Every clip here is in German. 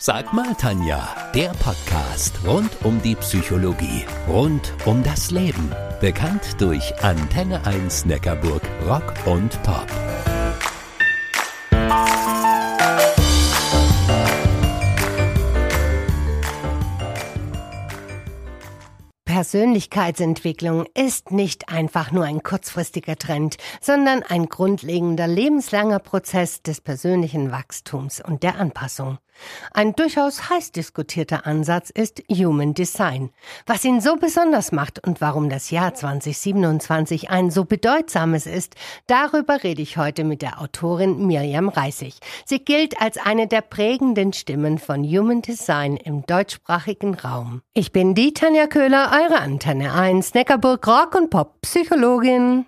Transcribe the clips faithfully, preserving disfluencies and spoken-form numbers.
Sag mal, Tanja, der Podcast rund um die Psychologie, rund um das Leben. Bekannt durch Antenne eins Neckarburg Rock und Pop. Persönlichkeitsentwicklung ist nicht einfach nur ein kurzfristiger Trend, sondern ein grundlegender lebenslanger Prozess des persönlichen Wachstums und der Anpassung. Ein durchaus heiß diskutierter Ansatz ist Human Design. Was ihn so besonders macht und warum das Jahr zwanzig siebenundzwanzig ein so bedeutsames ist, darüber rede ich heute mit der Autorin Mirjam Reissig. Sie gilt als eine der prägenden Stimmen von Human Design im deutschsprachigen Raum. Ich bin die Tanja Köhler, eure Antenne eins Neckarburg Rock und Pop Psychologin.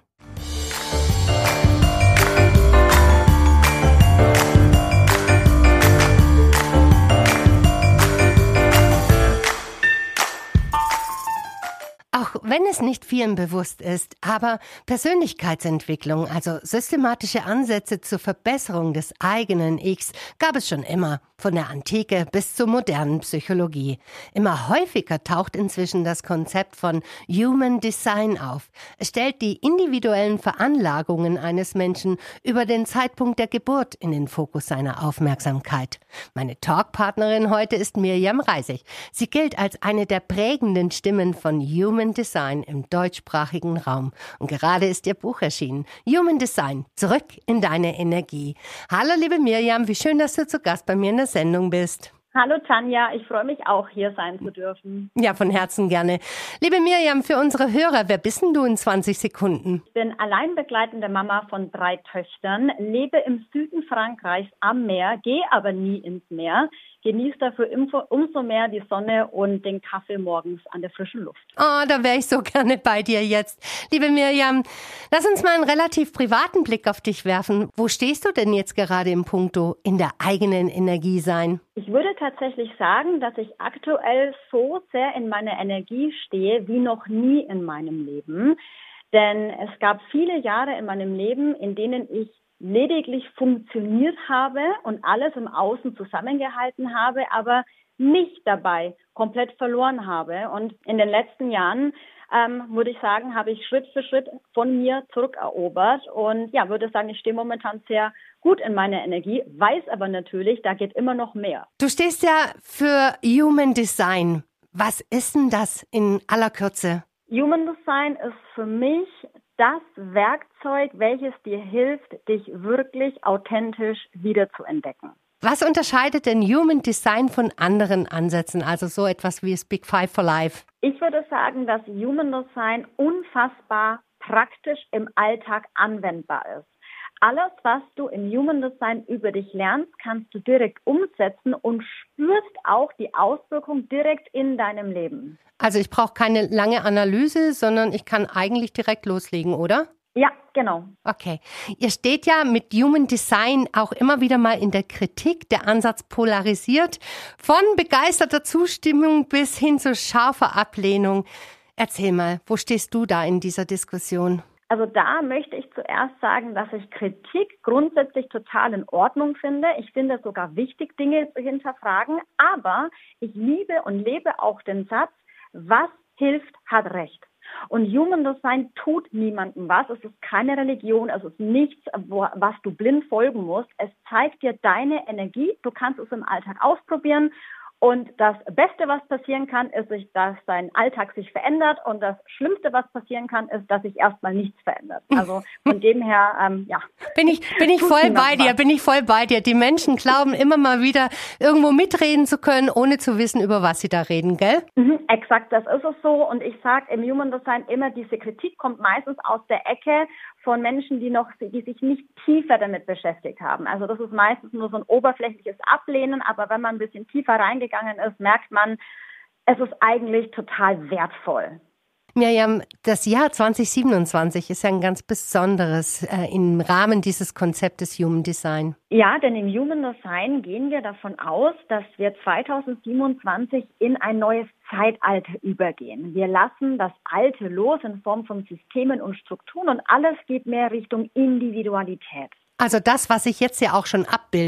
Auch wenn es nicht vielen bewusst ist, aber Persönlichkeitsentwicklung, also systematische Ansätze zur Verbesserung des eigenen Ichs, gab es schon immer, von der Antike bis zur modernen Psychologie. Immer häufiger taucht inzwischen das Konzept von Human Design auf. Es stellt die individuellen Veranlagungen eines Menschen über den Zeitpunkt der Geburt in den Fokus seiner Aufmerksamkeit. Meine Talkpartnerin heute ist Mirjam Reissig. Sie gilt als eine der prägenden Stimmen von Human Design im deutschsprachigen Raum. Und gerade ist ihr Buch erschienen. Human Design, zurück in deine Energie. Hallo liebe Mirjam, wie schön, dass du zu Gast bei mir in der Sendung bist. Hallo Tanja, ich freue mich auch, hier sein zu dürfen. Ja, von Herzen gerne. Liebe Mirjam, für unsere Hörer, wer bist denn du in zwanzig Sekunden? Ich bin alleinbegleitende Mama von drei Töchtern, lebe im Süden Frankreichs am Meer, gehe aber nie ins Meer, genieße dafür umso mehr die Sonne und den Kaffee morgens an der frischen Luft. Oh, da wäre ich so gerne bei dir jetzt. Liebe Mirjam, lass uns mal einen relativ privaten Blick auf dich werfen. Wo stehst du denn jetzt gerade im Punkto in der eigenen Energie sein? Ich würde tatsächlich sagen, dass ich aktuell so sehr in meiner Energie stehe wie noch nie in meinem Leben. Denn es gab viele Jahre in meinem Leben, in denen ich lediglich funktioniert habe und alles im Außen zusammengehalten habe, aber mich dabei komplett verloren habe. Und in den letzten Jahren, ähm, würde ich sagen, habe ich Schritt für Schritt von mir zurückerobert und ja, würde sagen, ich stehe momentan sehr gut in meiner Energie, weiß aber natürlich, da geht immer noch mehr. Du stehst ja für Human Design. Was ist denn das in aller Kürze? Human Design ist für mich das Werkzeug, welches dir hilft, dich wirklich authentisch wiederzuentdecken. Was unterscheidet denn Human Design von anderen Ansätzen, also so etwas wie das Big Five for Life? Ich würde sagen, dass Human Design unfassbar praktisch im Alltag anwendbar ist. Alles, was du im Human Design über dich lernst, kannst du direkt umsetzen und spürst auch die Auswirkung direkt in deinem Leben. Also ich brauche keine lange Analyse, sondern ich kann eigentlich direkt loslegen, oder? Ja, genau. Okay. Ihr steht ja mit Human Design auch immer wieder mal in der Kritik. Der Ansatz polarisiert von begeisterter Zustimmung bis hin zu scharfer Ablehnung. Erzähl mal, wo stehst du da in dieser Diskussion? Also da möchte ich zuerst sagen, dass ich Kritik grundsätzlich total in Ordnung finde. Ich finde es sogar wichtig, Dinge zu hinterfragen. Aber ich liebe und lebe auch den Satz, was hilft, hat Recht. Und Human Design tut niemandem was. Es ist keine Religion, es ist nichts, wo, was du blind folgen musst. Es zeigt dir deine Energie. Du kannst es im Alltag ausprobieren. Und das Beste, was passieren kann, ist, dass dein Alltag sich verändert. Und das Schlimmste, was passieren kann, ist, dass sich erstmal nichts verändert. Also von dem her, ähm, ja. Bin ich, bin ich voll bei dir, was. bin ich voll bei dir. Die Menschen glauben immer mal wieder, irgendwo mitreden zu können, ohne zu wissen, über was sie da reden, gell? Mhm, exakt, das ist es so. Und ich sage im Human Design immer, diese Kritik kommt meistens aus der Ecke von Menschen, die noch, die sich nicht tiefer damit beschäftigt haben. Also das ist meistens nur so ein oberflächliches Ablehnen, aber wenn man ein bisschen tiefer reingegangen ist, merkt man, es ist eigentlich total wertvoll. Mirjam, das Jahr zwanzig siebenundzwanzig ist ja ein ganz besonderes äh, im Rahmen dieses Konzeptes Human Design. Ja, denn im Human Design gehen wir davon aus, dass wir zwanzig siebenundzwanzig in ein neues Zeitalter übergehen. Wir lassen das Alte los in Form von Systemen und Strukturen und alles geht mehr Richtung Individualität. Also das, was sich jetzt ja auch schon abbildet.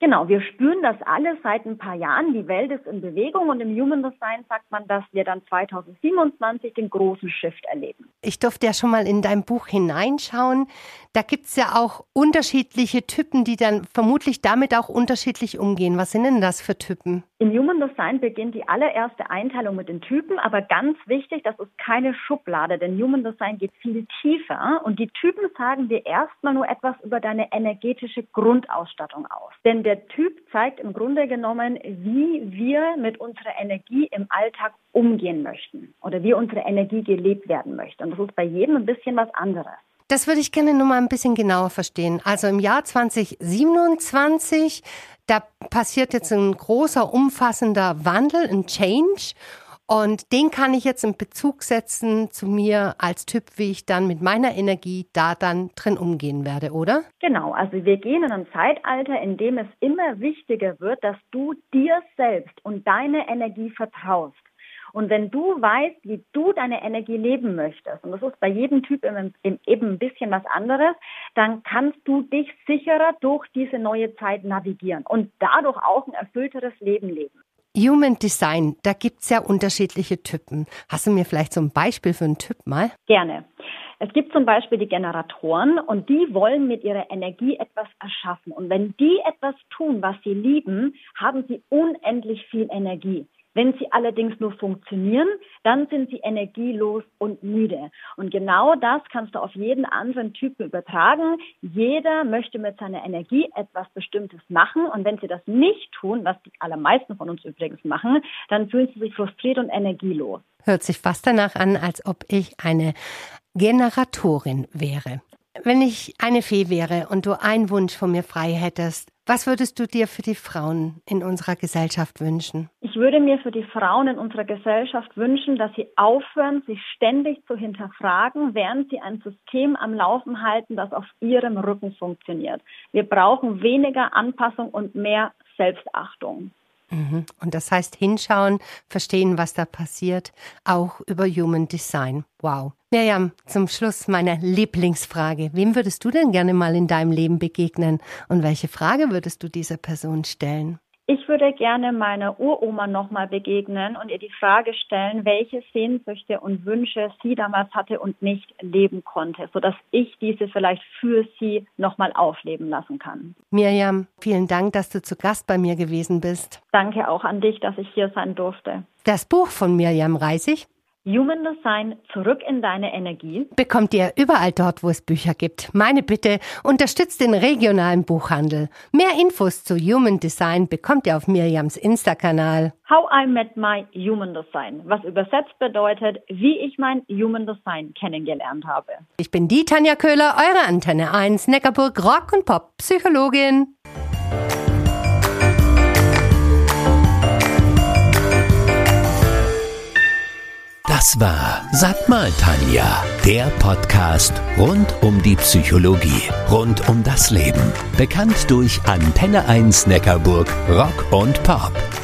Genau, wir spüren das alle seit ein paar Jahren. Die Welt ist in Bewegung und im Human Design sagt man, dass wir dann zweitausendsiebenundzwanzig den großen Shift erleben. Ich durfte ja schon mal in dein Buch hineinschauen. Da gibt es ja auch unterschiedliche Typen, die dann vermutlich damit auch unterschiedlich umgehen. Was sind denn das für Typen? Im Human Design beginnt die allererste Einteilung mit den Typen, aber ganz wichtig, das ist keine Schublade, denn Human Design geht viel tiefer und die Typen sagen dir erstmal nur etwas über deine energetische Grundausstattung aus. Denn der Typ zeigt im Grunde genommen, wie wir mit unserer Energie im Alltag umgehen möchten oder wie unsere Energie gelebt werden möchte. Und das ist bei jedem ein bisschen was anderes. Das würde ich gerne nur mal ein bisschen genauer verstehen. Also im Jahr zwanzig siebenundzwanzig, da passiert jetzt ein großer, umfassender Wandel, ein Change. Und den kann ich jetzt in Bezug setzen zu mir als Typ, wie ich dann mit meiner Energie da dann drin umgehen werde, oder? Genau, also wir gehen in ein Zeitalter, in dem es immer wichtiger wird, dass du dir selbst und deine Energie vertraust. Und wenn du weißt, wie du deine Energie leben möchtest, und das ist bei jedem Typ eben ein bisschen was anderes, dann kannst du dich sicherer durch diese neue Zeit navigieren und dadurch auch ein erfüllteres Leben leben. Human Design, da gibt es ja unterschiedliche Typen. Hast du mir vielleicht so ein Beispiel für einen Typ mal? Gerne. Es gibt zum Beispiel die Generatoren und die wollen mit ihrer Energie etwas erschaffen. Und wenn die etwas tun, was sie lieben, haben sie unendlich viel Energie. Wenn sie allerdings nur funktionieren, dann sind sie energielos und müde. Und genau das kannst du auf jeden anderen Typen übertragen. Jeder möchte mit seiner Energie etwas Bestimmtes machen. Und wenn sie das nicht tun, was die allermeisten von uns übrigens machen, dann fühlen sie sich frustriert und energielos. Hört sich fast danach an, als ob ich eine Generatorin wäre. Wenn ich eine Fee wäre und du einen Wunsch von mir frei hättest, was würdest du dir für die Frauen in unserer Gesellschaft wünschen? Ich würde mir für die Frauen in unserer Gesellschaft wünschen, dass sie aufhören, sich ständig zu hinterfragen, während sie ein System am Laufen halten, das auf ihrem Rücken funktioniert. Wir brauchen weniger Anpassung und mehr Selbstachtung. Und das heißt hinschauen, verstehen, was da passiert, auch über Human Design. Wow. Mirjam, zum Schluss meine Lieblingsfrage. Wem würdest du denn gerne mal in deinem Leben begegnen? Und welche Frage würdest du dieser Person stellen? Ich würde gerne meiner Uroma nochmal begegnen und ihr die Frage stellen, welche Sehnsüchte und Wünsche sie damals hatte und nicht leben konnte, sodass ich diese vielleicht für sie nochmal aufleben lassen kann. Mirjam, vielen Dank, dass du zu Gast bei mir gewesen bist. Danke auch an dich, dass ich hier sein durfte. Das Buch von Mirjam Reisig, Human Design, zurück in deine Energie, bekommt ihr überall dort, wo es Bücher gibt. Meine Bitte, unterstützt den regionalen Buchhandel. Mehr Infos zu Human Design bekommt ihr auf Mirjams Insta-Kanal. How I Met My Human Design, was übersetzt bedeutet, wie ich mein Human Design kennengelernt habe. Ich bin die Tanja Köhler, eure Antenne eins, Neckarburg Rock- und Pop-Psychologin. Das war Sag mal, Tanja, der Podcast rund um die Psychologie, rund um das Leben. Bekannt durch Antenne eins Neckarburg Rock und Pop.